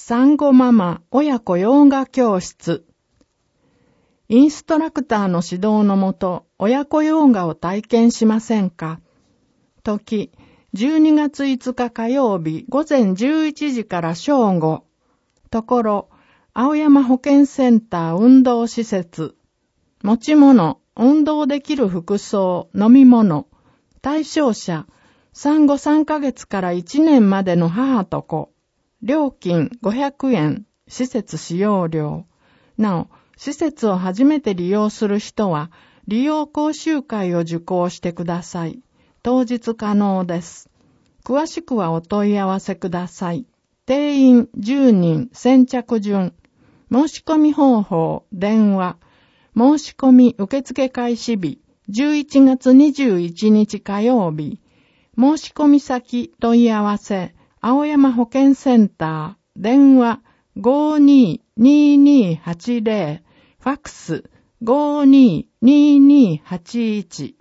産後ママ親子ヨガ教室。インストラクターの指導のもと、親子ヨガを体験しませんか？時、12月5日火曜日午前11時から正午。ところ、青山保健センター運動施設。持ち物、運動できる服装、飲み物。対象者、産後3ヶ月から1年までの母と子。料金500円、施設使用料。なお、施設を初めて利用する人は、利用講習会を受講してください。当日可能です。詳しくはお問い合わせください。定員10人先着順。申し込み方法、電話。申し込み受付開始日、11月21日火曜日。申し込み先問い合わせ、青山保健センター、電話 522280、ファックス 522281。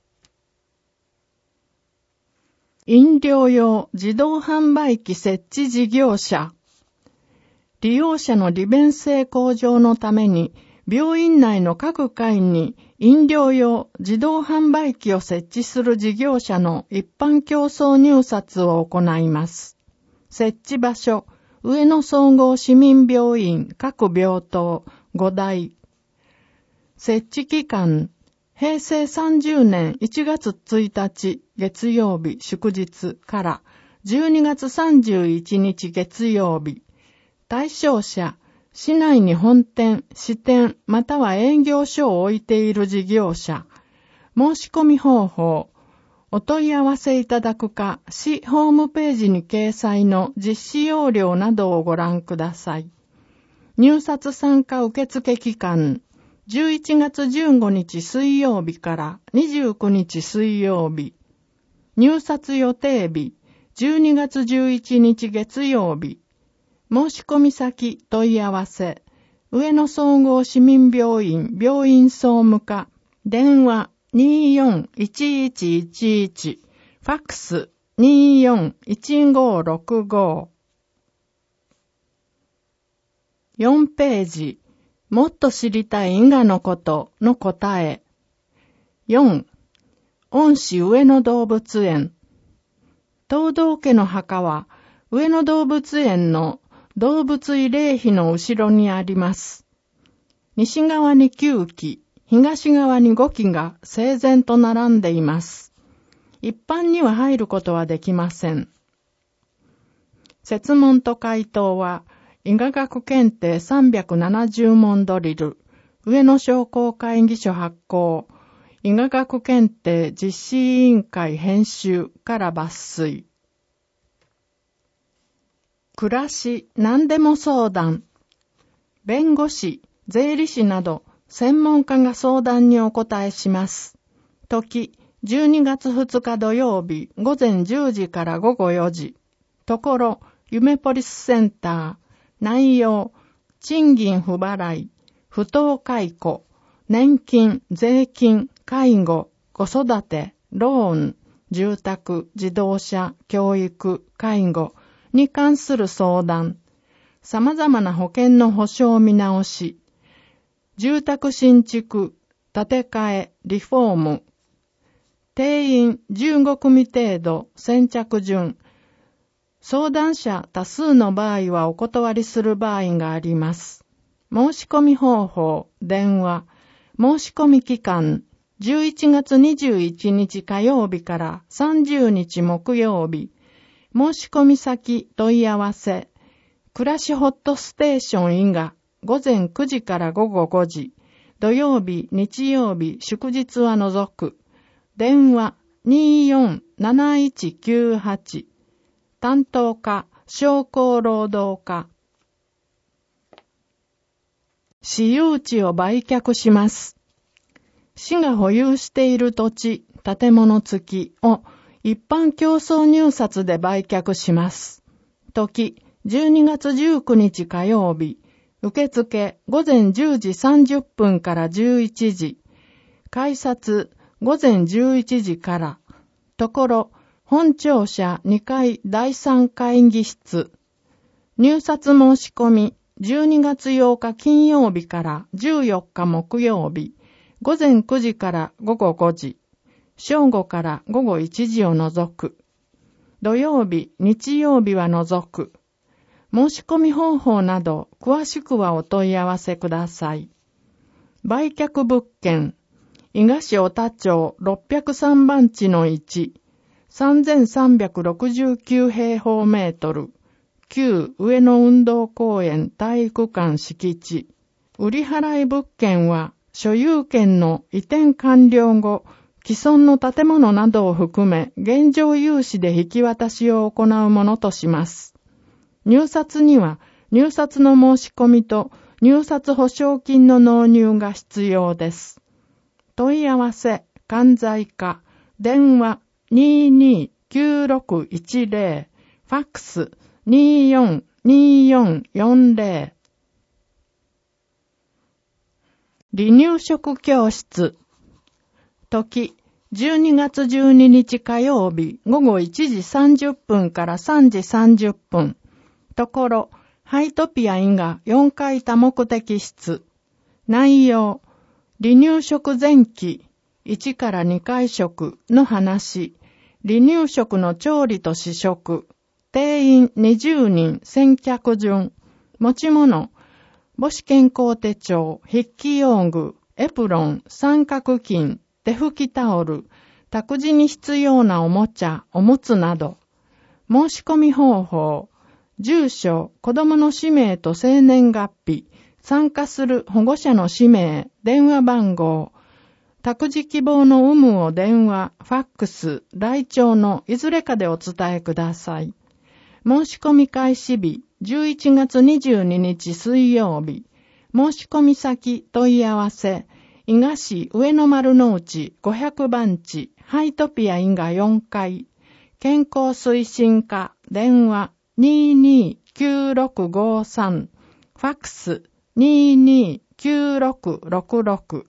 飲料用自動販売機設置事業者。利用者の利便性向上のために、病院内の各階に飲料用自動販売機を設置する事業者の一般競争入札を行います。設置場所、上野総合市民病院各病棟5台。設置期間、平成30年1月1日月曜日祝日から12月31日月曜日。対象者、市内に本店、支店または営業所を置いている事業者。申し込み方法。お問い合わせいただくか、市ホームページに掲載の実施要領などをご覧ください。入札参加受付期間。11月15日水曜日から29日水曜日。入札予定日。12月11日月曜日。申し込み先問い合わせ。上野総合市民病院病院総務課。電話241111。ファックス241565。4ページ。もっと知りたい因果のことの答え。4. 恩師上野動物園。東堂家の墓は上野動物園の動物慰霊碑の後ろにあります。西側に9基、東側に5基が整然と並んでいます。一般には入ることはできません。設問と回答は、医学検定370問ドリル、上野商工会議所発行、医学検定実施委員会編集から抜粋。暮らし何でも相談。弁護士、税理士など専門家が相談にお答えします。時、12月2日土曜日午前10時から午後4時。ところ、夢ポリスセンター。内容、賃金不払い、不当解雇、年金、税金、介護、子育て、ローン、住宅、自動車、教育、介護に関する相談、様々な保険の保証見直し、住宅新築、建て替え、リフォーム、定員15組程度、先着順、相談者多数の場合はお断りする場合があります。申し込み方法、電話、申し込み期間、11月21日火曜日から30日木曜日、申し込み先問い合わせ、暮らしホットステーション以外、午前9時から午後5時、土曜日、日曜日、祝日は除く、電話247198、担当課、商工労働課。私有地を売却します。市が保有している土地、建物付きを一般競争入札で売却します。時、12月19日火曜日、受付午前10時30分から11時、改札午前11時から、ところ、本庁舎2階第3会議室、 入札申し込み、12月8日金曜日から14日木曜日、午前9時から午後5時、正午から午後1時を除く。土曜日、日曜日は除く。申し込み方法など詳しくはお問い合わせください。売却物件、伊賀市小田町603番地の1、3369平方メートル、旧上野運動公園体育館敷地。売り払い物件は所有権の移転完了後、既存の建物などを含め現状融資で引き渡しを行うものとします。入札には入札の申し込みと入札保証金の納入が必要です。問い合わせ、関西課、電話229610、ファックス242440。離乳食教室。時、12月12日火曜日午後1時30分から3時30分。ところ、ハイトピア伊賀4階多目的室。内容、離乳食前期1から2回食の話。離乳食の調理と試食。定員20人、先客順。持ち物、母子健康手帳、筆記用具、エプロン、三角巾、手拭きタオル、託児に必要なおもちゃ、おむつなど。申し込み方法、住所、子供の氏名と生年月日、参加する保護者の氏名、電話番号、託児希望の有無を電話、ファックス、来庁のいずれかでお伝えください。申し込み開始日、11月22日水曜日。申し込み先問い合わせ、伊賀市上野丸の内500番地、ハイトピア伊賀4階。健康推進課、電話229653、ファックス229666。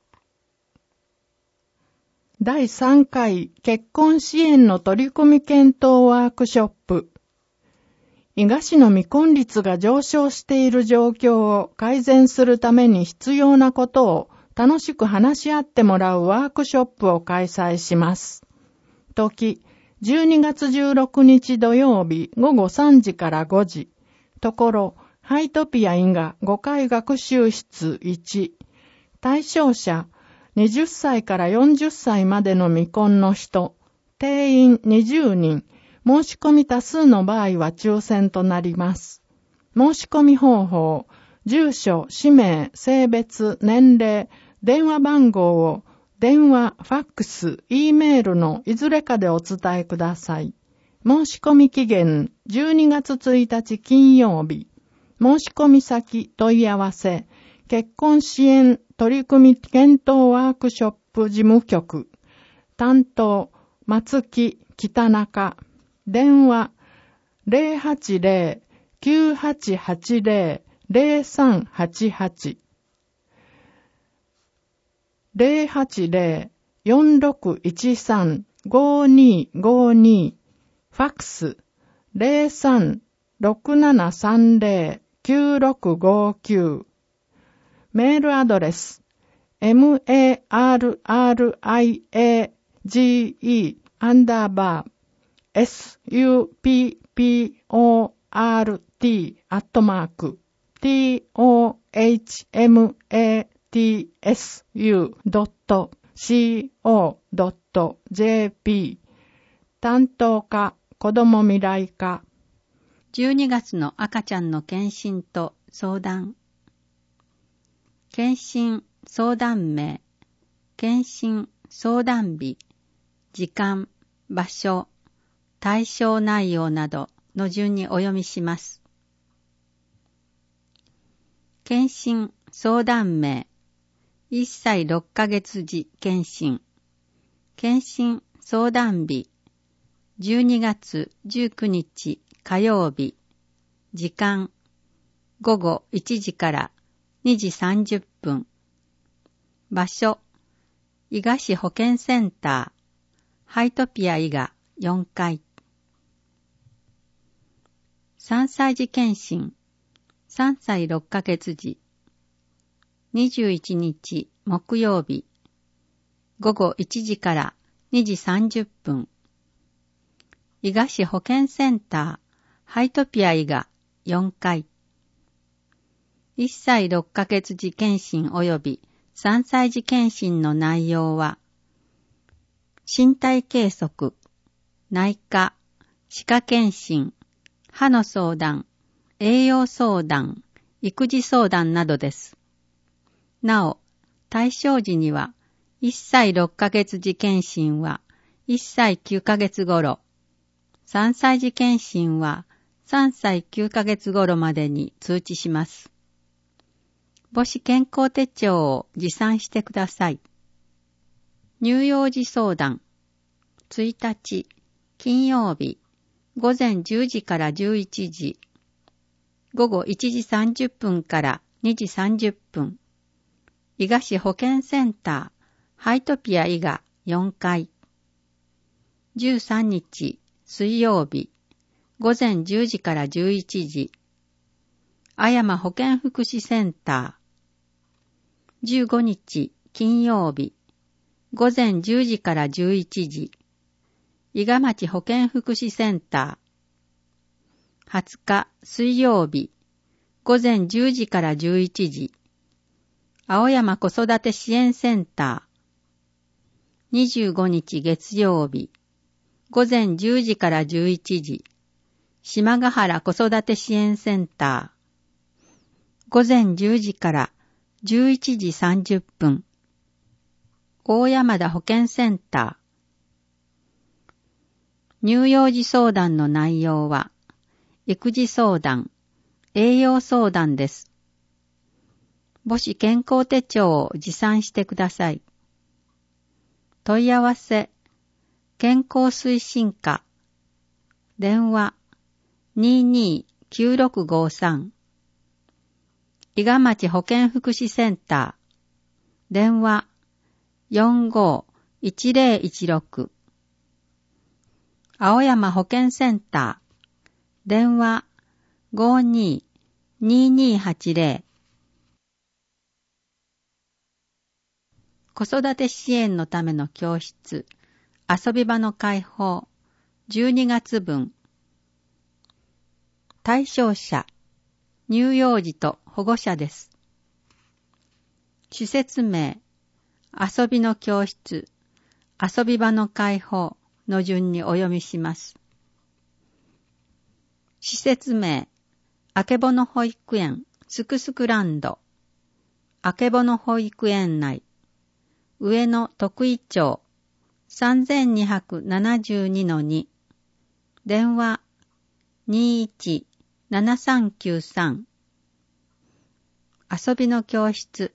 第3回結婚支援の取り組み検討ワークショップ。伊賀市の未婚率が上昇している状況を改善するために必要なことを楽しく話し合ってもらうワークショップを開催します。時、12月16日土曜日午後3時から5時。ところ、ハイトピア伊賀5階学習室1。対象者、20歳から40歳までの未婚の人。定員20人。申し込み多数の場合は抽選となります。申し込み方法、住所、氏名、性別、年齢、電話番号を電話、ファックス、Eメールのいずれかでお伝えください。申し込み期限、12月1日金曜日。申し込み先、問い合わせ、結婚支援取り組み検討ワークショップ事務局。担当、松木、北中。電話 080-9880-0388 080-4613-5252 ファックス 03-6730-9659 メールアドレス support@support.co.jp 担当課子ども未来課。 12月の赤ちゃんの検診と相談。検診相談名、検診相談日、時間、場所、対象内容などの順にお読みします。検診相談名、1歳6ヶ月時検診。検診相談日、12月19日火曜日。時間、午後1時から2時30分。場所、伊賀市保健センター、ハイトピア伊賀4階。 3歳児検診、3歳6ヶ月時。21日木曜日、午後1時から2時30分。伊賀市保健センター、ハイトピア伊賀4階。1歳6ヶ月時検診及び3歳児検診の内容は、身体計測、内科、歯科検診、歯の相談、栄養相談、育児相談などです。なお、対象時には、1歳6ヶ月時検診は1歳9ヶ月頃、3歳児検診は3歳9ヶ月頃までに通知します。母子健康手帳を持参してください。乳幼児相談、1日、金曜日、午前10時から11時、午後1時30分から2時30分、伊賀市保健センター、ハイトピア伊賀4階。13日、水曜日、午前10時から11時、阿山保健福祉センター。15日、金曜日、午前10時から11時、伊賀町保健福祉センター。20日、水曜日、午前10時から11時、青山子育て支援センター。25日月曜日、午前10時から11時、島ヶ原子育て支援センター。午前10時から11時30分、大山田保健センター。乳幼児相談の内容は、育児相談、栄養相談です。母子健康手帳を持参してください。問い合わせ、健康推進課、電話229653、伊賀町保健福祉センター、電話451016、青山保健センター、電話522280。子育て支援のための教室、遊び場の開放、12月分。対象者、乳幼児と保護者です。施設名、遊びの教室、遊び場の開放の順にお読みします。施設名、あけぼの保育園すくすくランド、あけぼの保育園内、上野徳井町 3272-2、電話217393。遊びの教室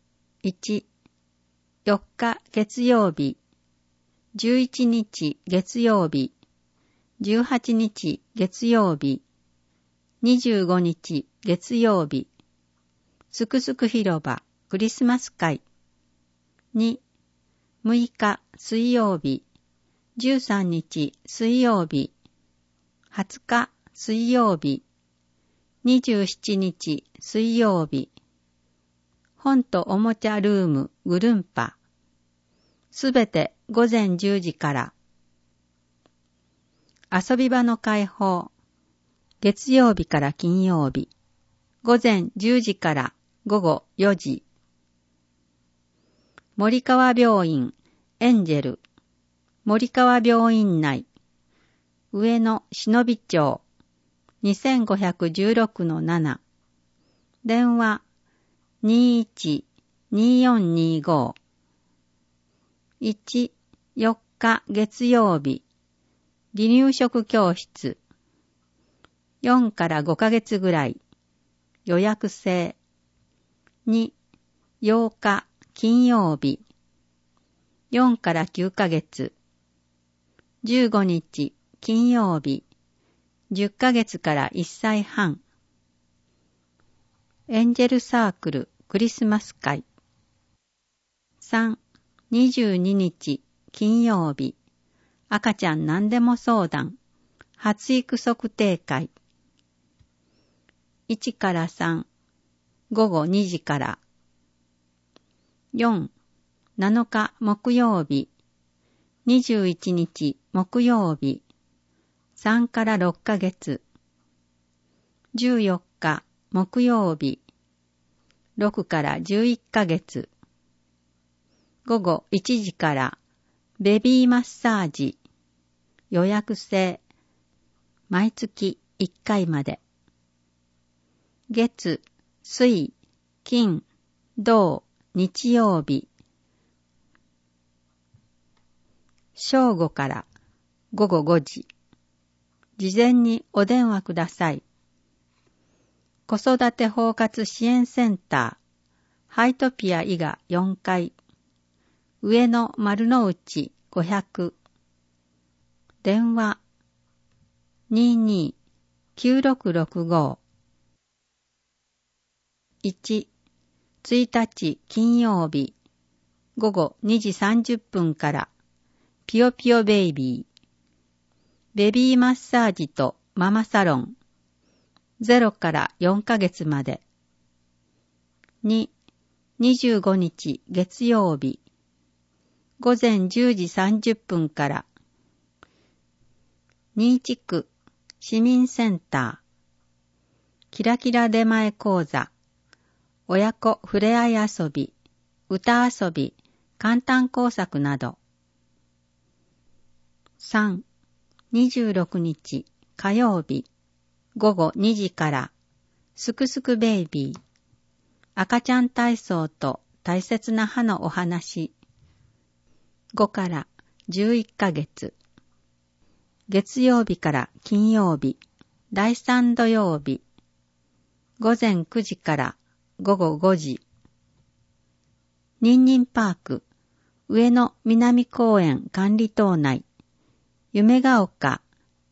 1、4日月曜日、11日月曜日、18日月曜日、25日月曜日、すくすく広場クリスマス会。2、6日水曜日、13日水曜日、20日水曜日、27日水曜日、本とおもちゃルームぐるんぱ。すべて午前10時から。遊び場の開放。月曜日から金曜日。午前10時から午後4時。森川病院エンジェル。森川病院内。上野忍び町 2516-7。電話212425。1、4日月曜日、離乳食教室。4から5ヶ月ぐらい、予約制。2、8日金曜日、4から9ヶ月。15日金曜日、10ヶ月から1歳半。エンジェルサークルクリスマス会。3、22日金曜日、赤ちゃん何でも相談、発育測定会。 1から3、午後2時から。4、7日木曜日、21日木曜日、3から6ヶ月。14日木曜日、6から11ヶ月。午後1時からベビーマッサージ、予約制、毎月1回まで。月、水、金、土、日曜日。正午から午後5時。事前にお電話ください。子育て包括支援センター、ハイトピア伊賀4階、上野丸の内500。電話 22-9665。1、1日金曜日、午後2時30分から、ピヨピヨベイビー、ベビーマッサージとママサロン、0から4ヶ月まで。2、25日月曜日、午前10時30分から、新地区市民センター、キラキラ出前講座、親子ふれあい遊び、歌遊び、簡単工作など。3、26日火曜日、午後2時から、すくすくベイビー、赤ちゃん体操と大切な歯のお話、5から11ヶ月。月曜日から金曜日、第3土曜日、午前9時から午後5時。ニンニンパーク、上野南公園管理棟内、夢が丘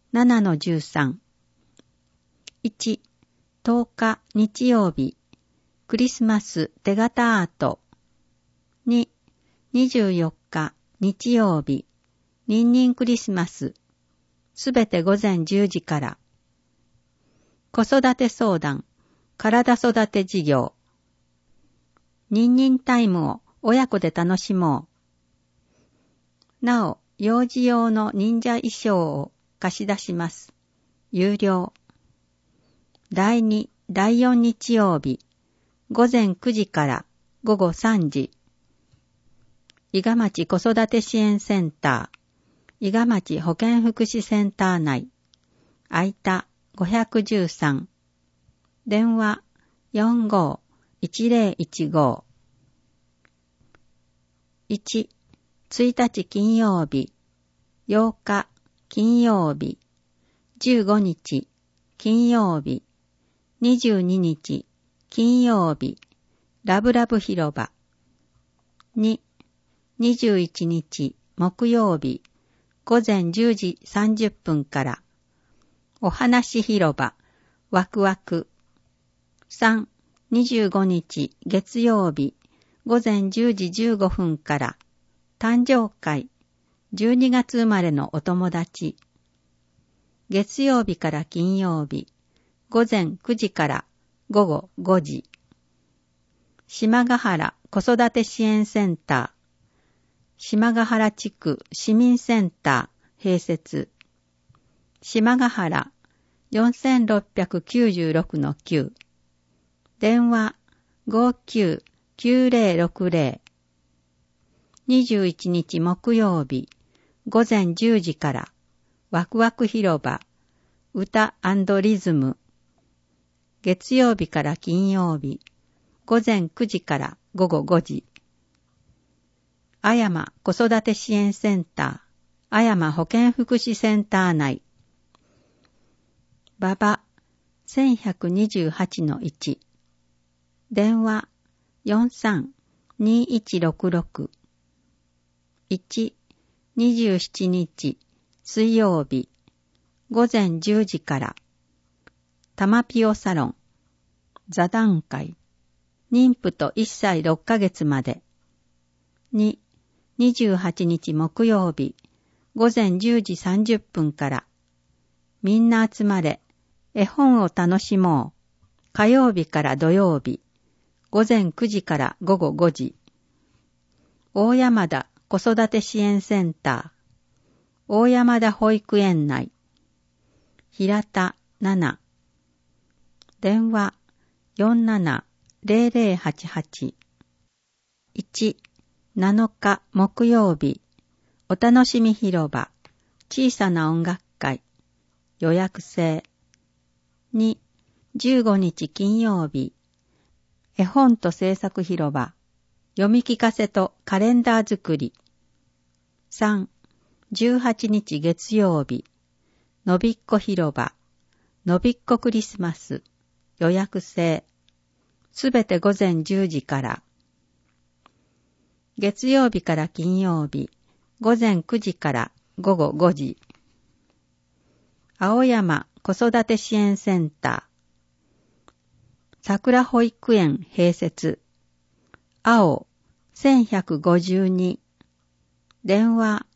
7-13。1、10日日曜日、クリスマス手形アート。2、24日日曜日、ニンニンクリスマス。すべて午前10時から。子育て相談、体育て事業。ニンニンタイムを親子で楽しもう。なお、幼児用の忍者衣装を貸し出します。有料。第2、第4日曜日、午前9時から午後3時。伊賀町子育て支援センター、伊賀町保健福祉センター内、空いた513。電話45-1015。1、1日金曜日、8日金曜日、15日金曜日、22日金曜日、ラブラブ広場。2、21日木曜日、午前10時30分から、お話広場、ワクワク。3、25日月曜日、午前10時15分から、誕生会、12月生まれのお友達。月曜日から金曜日、午前9時から午後5時。島ヶ原子育て支援センター、島ヶ原地区市民センター併設。島ヶ原 4696-9。電話59-9060。21日木曜日、午前10時から、ワクワク広場、歌&リズム。月曜日から金曜日、午前9時から午後5時。あやま子育て支援センター、あやま保健福祉センター内。馬場 1128-1。電話43-2166。1、27日水曜日、午前10時から、たまぴおサロン、座談会、妊婦と1歳6ヶ月まで。2、28日木曜日、午前10時30分から、みんな集まれ、絵本を楽しもう、 火曜日から土曜日、午前9時から午後5時。大山田子育て支援センター、大山田保育園内、平田7、電話47-0088。1、7日木曜日、お楽しみ広場、小さな音楽会、予約制。2、15日金曜日、絵本と制作広場、読み聞かせとカレンダー作り。3、18日月曜日、のびっこ広場、のびっこクリスマス、予約制。すべて午前10時から。月曜日から金曜日、午前9時から午後5時。青山子育て支援センター、桜保育園併設、青1152、電話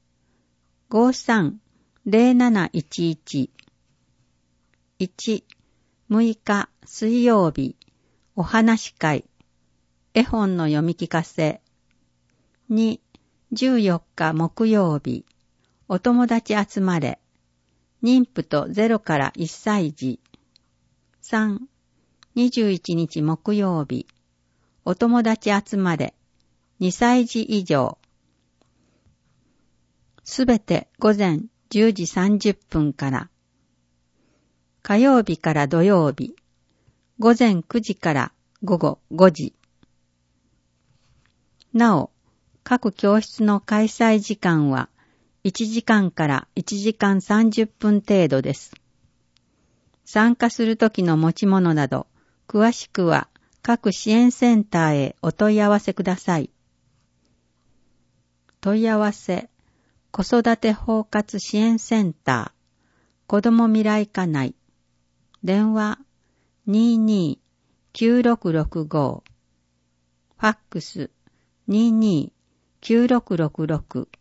53-0711。1、6日水曜日、お話会、絵本の読み聞かせ。2、14日木曜日、お友達集まれ、妊婦と0から1歳児。3、21日木曜日、お友達集まれ、2歳児以上。すべて午前10時30分から。火曜日から土曜日、午前9時から午後5時。なお、各教室の開催時間は1時間から1時間30分程度です。参加するときの持ち物など、詳しくは各支援センターへお問い合わせください。問い合わせ、子育て包括支援センター、子ども未来課内、電話22-9665、ファックス22-9666